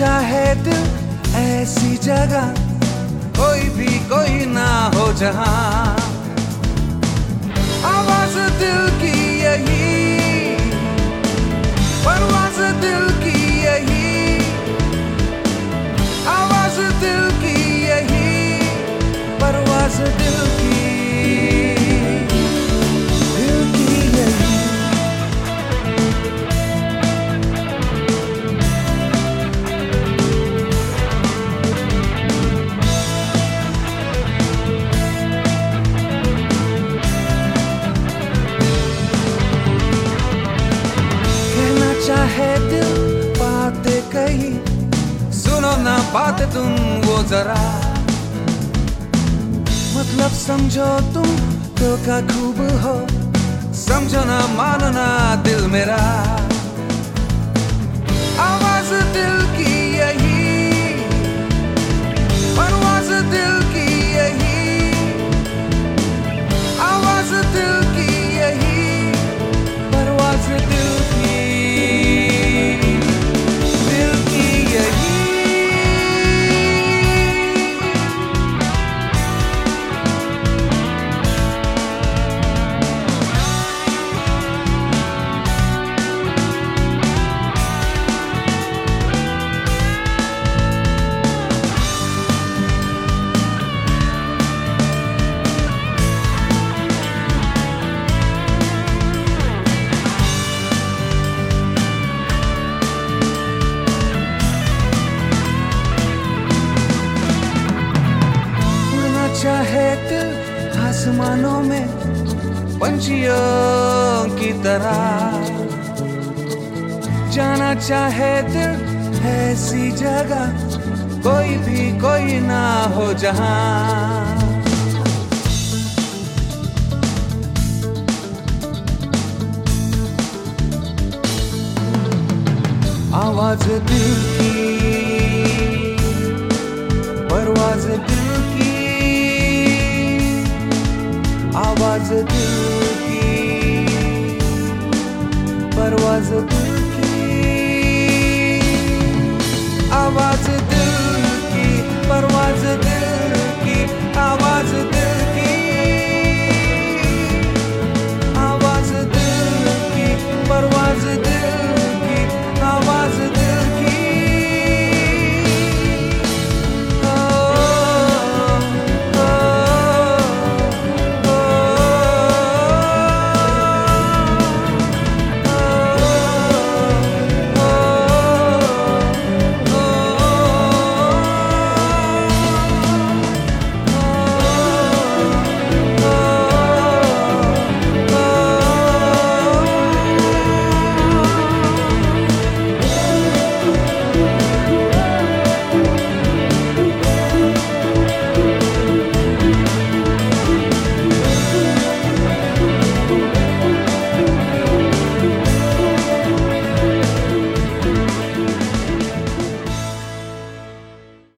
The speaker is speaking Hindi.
चाहे दिल ऐसी जगह, कोई ना हो जहां। आवाज दिल की यही, परवाज़ दिल की यही, आवाज दिल की यही, परवाज़ दिल की यही। चाहे दिल बातें कही, सुनो ना बात तुम वो जरा, मतलब समझो तुम दिल का खूब हो, समझो ना मानो ना दिल मेरा। आवाज दिल की यही, परवाज़ दिल की यही, आवाज दिल की यही, परवाज़ दिल की चाहे दिल आसमानों में पंछियों की तरह, जाना चाहे दिल ऐसी जगह, कोई ना हो जहां। आवाज दिल की